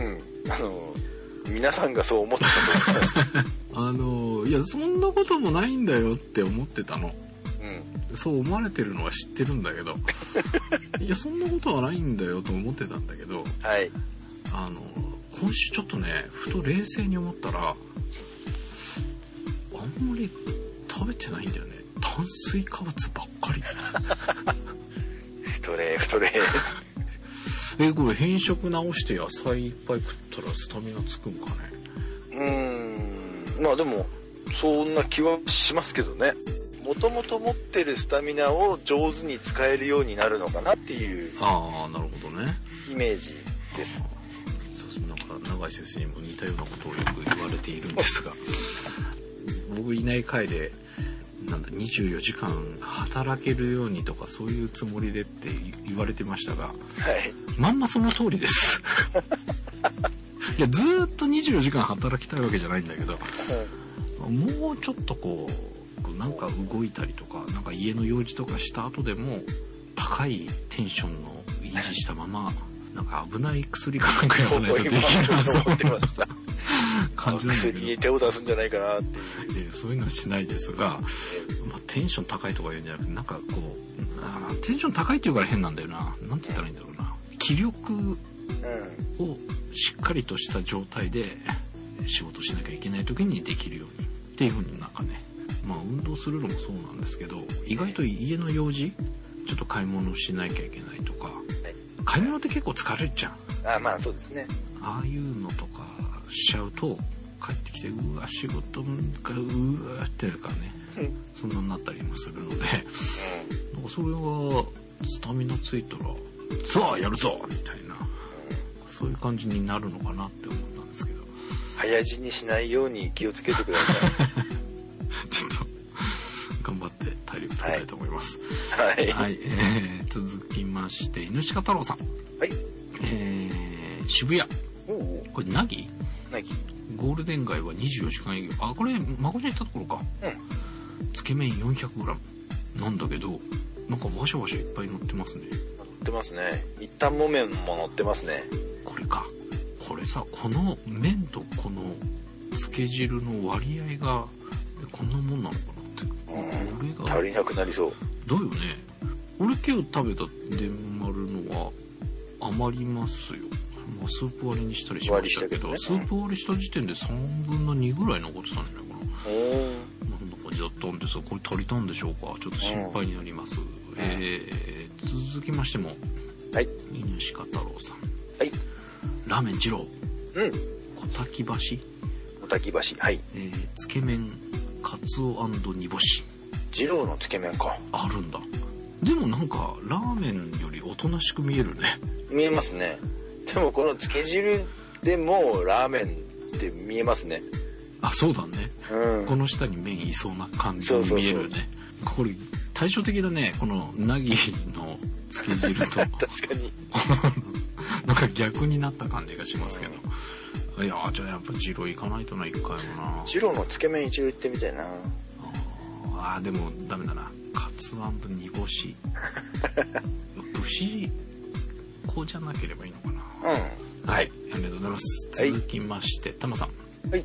皆さんがそう思ってたと思います。 いや、そんなこともないんだよって思ってたの。そう思われてるのは知ってるんだけど、いや、そんなことはないんだよと思ってたんだけど、はい。今週ちょっとね、ふと冷静に思ったら、あんまり食べてないんだよね。炭水化物ばっかり。 太れ。 これ偏食直して野菜いっぱい食ったらスタミナつくんかね。 まあでもそんな気はしますけどね。もともと持ってるスタミナを上手に使えるようになるのかなっていう。 ああ、なるほどね。 イメージです。 なんか永井先生にも似たようなことをよく言われているんですが、僕いない回で24時間働けるようにとかそういうつもりでって言われてましたが、はい、まんまその通りです。いや、ずーっと24時間働きたいわけじゃないんだけど、もうちょっとこうなんか動いたりとか、なんか家の用事とかした後でも高いテンションの維持したまま、なんか危ない薬かなんかやらないとできなさそうな感じなんだけど、薬に手を出すんじゃないかなっていう。そういうのはしないですが、テンション高いとか言うんじゃなくて、なんかこうテンション高いって言うから変なんだよな。なんて言ったらいいんだろうな。気力をしっかりとした状態で仕事しなきゃいけない時にできるようにっていう風になんかね、運動するのもそうなんですけど、意外と家の用事ちょっと買い物しなきゃいけないとか、買い物って結構疲れるじゃん。 まあそうですね。 ああいうのとかしちゃうと帰ってきて、うわ仕事がうわっていうかね、そんなになったりもするので、なんかそれがスタミナついたらさあやるぞみたいな、そういう感じになるのかなって思ったんですけど、 早死にしないように気をつけてください。 ちょっと頑張って体力つけたいと思います。 はい。 はい。続きまして、犬鹿太郎さん。はい。渋谷。これ、なぎゴールデン街は24時間営業。あ、これ、孫ちゃん行ったところか。つけ麺 400g なんだけど、なんかワシャワシャいっぱい乗ってますね。 乗ってますね。一旦も麺も乗ってますね。 これか。これさ、この麺とこのつけ汁の割合がこんなもんなのかなって。 足りなくなりそう。 だよね。俺今日食べたデンマルのは余りますよ。スープ割りにしたりしましたけど、スープ割りした時点で3分の2ぐらい残ってたんじゃないかな。こんな感じだったんですが、これ足りたんでしょうか。ちょっと心配になります。続きましても、はい。犬鹿太郎さん。はい。ラーメン二郎。小滝橋。 小滝橋。はい。 つけ麺カツオ&煮干し。 二郎のつけ麺か。 あるんだ。でもなんかラーメンよりおとなしく見えるね。 見えますね。でもこのつけ汁でもラーメンって見えますね。 あ、そうだね。この下に麺いそうな感じに見えるね。これ対照的だね。このナギのつけ汁と確かになんか逆になった感じがしますけど、 いやじゃあやっぱジロー行かないとな、一回もな。 ジローのつけ麺一度行ってみたいな。 あでもダメだな、カツ&煮干し牛子じゃなければいいのかな。はい、ありがとうございます。続きましてタマさん、はい、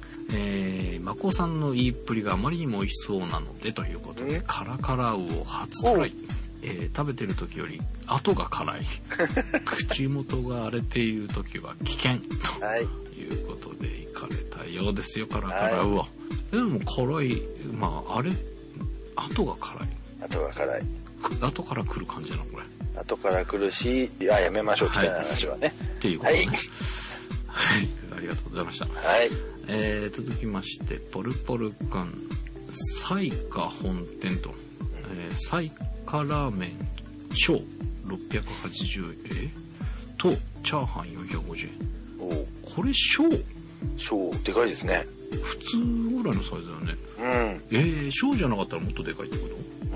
マコさんの言いっぷりがあまりにも美味しそうなのでということで、カラカラウオ初トライ。食べてる時より後が辛い口元が荒れている時は危険ということで行かれたようですよ、カラカラウオ。でも辛い、まああれ後が辛い。後が辛い。後から来る感じなのこれ。後から来るし、やめましょうみたいな話はね。っていうことね。はい、ありがとうございました。はい。続きましてポルポルくん、彩華本店と、彩華ラーメン小680円とチャーハン450円。これ小でかいですね。普通ぐらいのサイズだよね。小じゃなかったらもっとでかいってこと？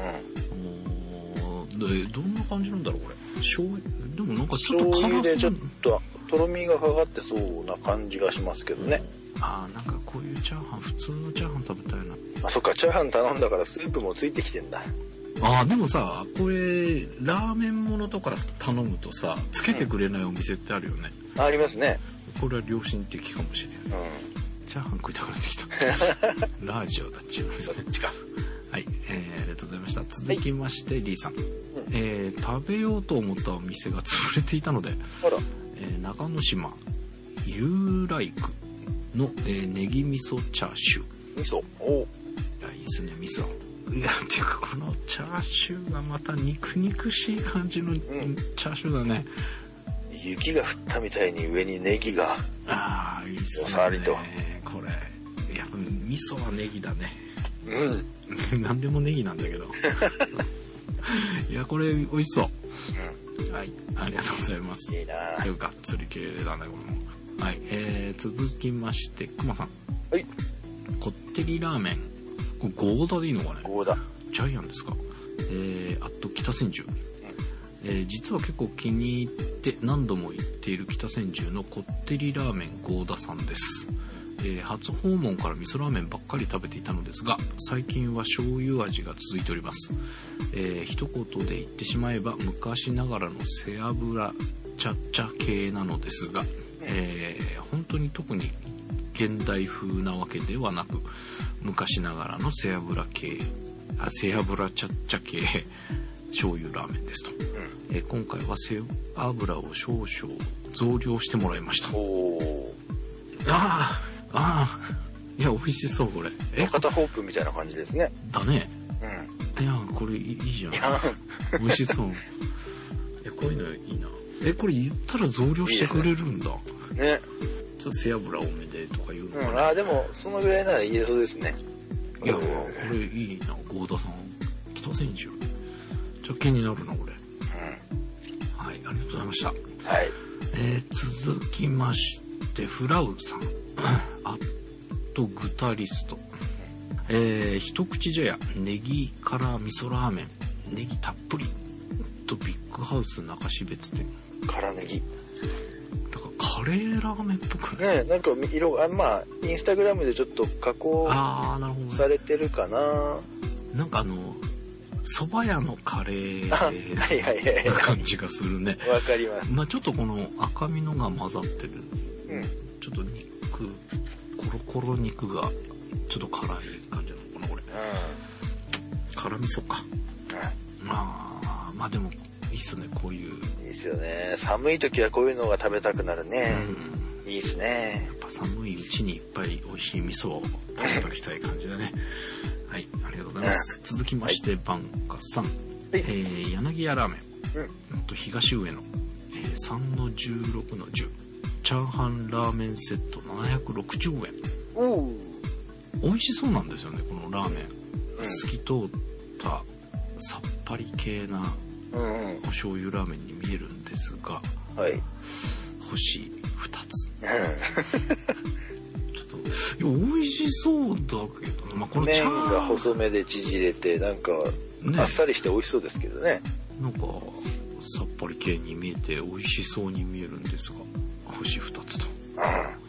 どんな感じなんだろうこれ。でもなんかちょっと辛そうでちょっととろみがかかってそうな感じがしますけどね。なんかこういうチャーハン、普通のチャーハン食べたいな。そっか、チャーハン頼んだからスープもついてきてんだ。でもさ、これラーメンものとか頼むとさ、つけてくれないお店ってあるよね。ありますね。これは良心的かもしれない。チャーハン食いたくなってきた。ラージオだっちゅうのね。そっちか。はい、ありがとうございました。続きまして、リーさん、食べようと思ったお店が潰れていたので、長野島ユーライクの、ネギ味噌チャーシュー。味噌。いや、いいですね、味噌。いや、っていうかこのチャーシューがまた肉々しい感じのチャーシューだね。雪が降ったみたいに上にネギが。いいですね。おさわりと。これ、やっぱ味噌はネギだね。何でもネギなんだけど。いや、これ美味しそう。はい、ありがとうございます。いいな。がっつり系だね、これも。はい、続きましてくまさん。はい。こってりラーメン。これゴーダでいいのかね。ゴーダ。ジャイアンですか。北千住。実は結構気に入って何度も行っている北千住のこってりラーメンゴーダさんです。初訪問から味噌ラーメンばっかり食べていたのですが、最近は醤油味が続いております。一言で言ってしまえば昔ながらの背脂ちゃっちゃ系なのですが、本当に特に現代風なわけではなく、昔ながらの背脂ちゃっちゃ系醤油ラーメンですと。今回は背脂を少々増量してもらいました。いや、美味しそうこれ。博多ホープみたいな感じですね。だね。いや、これいいじゃん。美味しそう。こういうのいいな。これ言ったら増量してくれるんだ。ね。ちょっと背脂多めでとか言うのかな。でもそのぐらいなら言えそうですね。いや、これいいな。合田さん、北千住。ちょっと気になるなこれ。はい、ありがとうございました。はい。続きましてフラウさん。あとグタリスト。一口茶屋ネギ辛味噌ラーメンネギたっぷりとビッグハウス中標津店。辛ネギ。だからカレーラーメンっぽくね。なんか色インスタグラムでちょっと加工されてるかな。なんか蕎麦屋のカレーな感じがするね。わかります。ちょっとこの赤身のが混ざってる。ちょっとコロコロ肉がちょっと辛い感じなのかなこれ。辛味噌か。でもいいっすね、こういう。いいっすよね。寒い時はこういうのが食べたくなるね。いいっすね。やっぱ寒いうちにいっぱい美味しい味噌を食べときたい感じだね。はい、ありがとうございます。続きましてバンカさん。柳屋ラーメン。東上野3-16-10。チャーハンラーメンセット760円。美味しそうなんですよね、このラーメン。透き通ったさっぱり系なお醤油ラーメンに見えるんですが、星2つ。ちょっと美味しそうだけど、このチャーハン麺が細めで縮れてなんかあっさりして美味しそうですけどね。なんかさっぱり系に見えて美味しそうに見えるんですが、星2つと。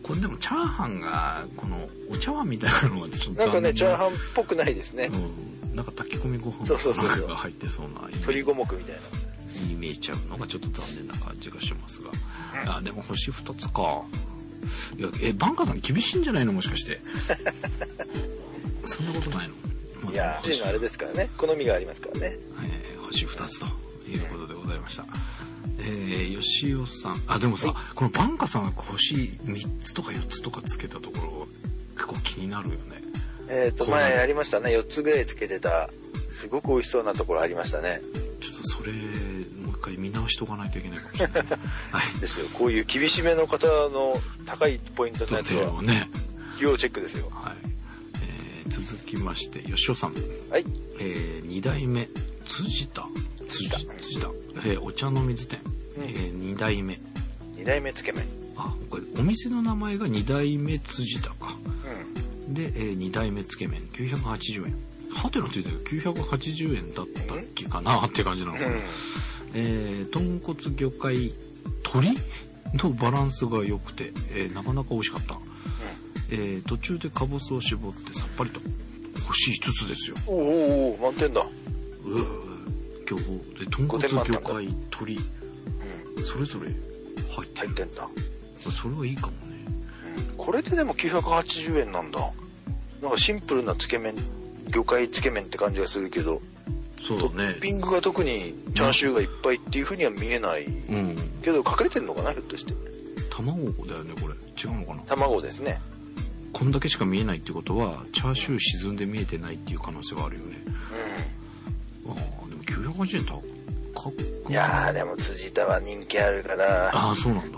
これでもチャーハンがこのお茶碗みたいなのがちょっとなんかねチャーハンっぽくないですね。 なんか炊き込みご飯が入ってそうな鶏五目みたいなに見えちゃうのがちょっと残念な感じがしますが、でも星2つか。いやバンカーさん厳しいんじゃないのもしかしてそんなことないの？ いや星のあれですからね、好みがありますからね。 星2つということでございました。吉尾さん、でもさ、このバンカさんが星3つとか4つとかつけたところ結構気になるよね。 前ありましたね、4つぐらいつけてたすごく美味しそうなところありましたね。 ちょっとそれもう一回見直しておかないといけないかもしれない、はい、 ですよ。こういう厳しめの方の高いポイントのやつはね、 要チェックですよ。 はい。続きまして吉尾さん、 はい。 2代目辻田、お茶の水店、2代目つけ麺。 これお店の名前が2代目辻田か、で、2代目つけ麺980円。ハテナついてる980円だったっけかなって感じなのかな。豚骨魚介鶏のバランスが良くて、なかなか美味しかった。途中でかぼすを絞ってさっぱりと。星5つですよ。 お満点だ。 今日で豚骨魚介鶏、それぞれ入ってんだ。 それはいいかもね。 これででも980円なんだ。なんかシンプルなつけ麺、魚介つけ麺って感じがするけど、 そうだね、 トッピングが特にチャーシューがいっぱいっていう風には見えない、けど隠れてんのかな、ひょっとして。 卵だよね、これ違うのかな。 卵ですね。 こんだけしか見えないってことはチャーシュー沈んで見えてないっていう可能性はあるよね。でも980円高く。 いやでも辻田は人気あるから。 そうなんだ。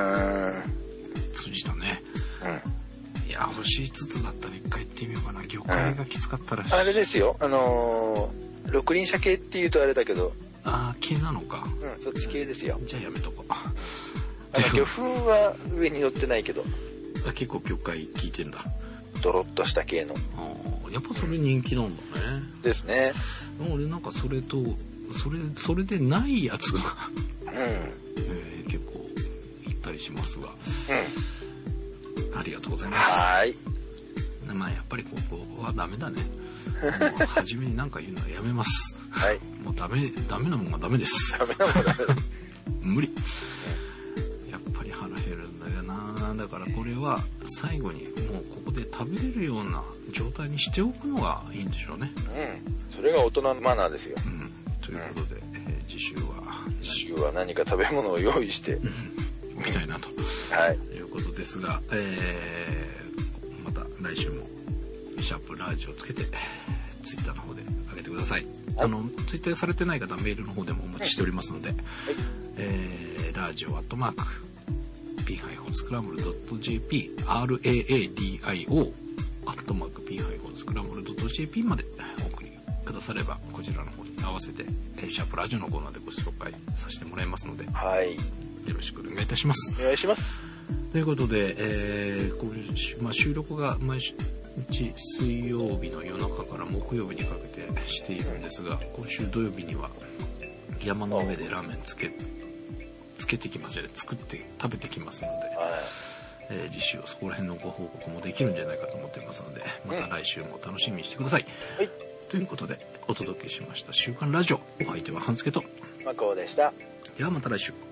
辻田ね。いや星5つだったら一回行ってみようかな。魚介がきつかったらあれですよ、六輪車系っていうとあれだけど。 系なのか。 そっち系ですよ。 じゃあやめとこう。 魚粉は上に乗ってないけど。 結構魚介効いてんだ。 ドロッとした系の。 やっぱそれ人気なんだね。 ですね。 俺なんかそれとそれでないやつが結構行ったりしますが、ありがとうございます。 はい。 まあやっぱりここはダメだね。もう初めに何か言うのはやめます。 はい。 もうダメなもんはダメです。 ダメなもんはダメです。 無理。やっぱり腹減るんだよな。だからこれは最後にもうここで食べれるような状態にしておくのがいいんでしょうね。 それが大人のマナーですよ。 ということで、次週は何か食べ物を用意しておきたいなと、いうことですが、また来週もシャープラジオをつけてツイッターの方で上げてください。ツイッターされてない方はメールの方でもお待ちしておりますので、ラジオ@p-scramble.jp RAADIO@p-scramble.jp までお送りくださればこちらの方に合わせてシャープラジオのコーナーでご紹介させてもらいますので、よろしくお願いいたします。 お願いします。 ということで、今週、収録が毎日水曜日の夜中から木曜日にかけてしているんですが、今週土曜日には山の上でラーメンつけてきますじゃない作って食べてきますので、次週はそこら辺のご報告もできるんじゃないかと思っていますので、また来週も楽しみにしてください。ということでお届けしました週刊ラジオ、お相手は半助とマコでした。 ではまた来週。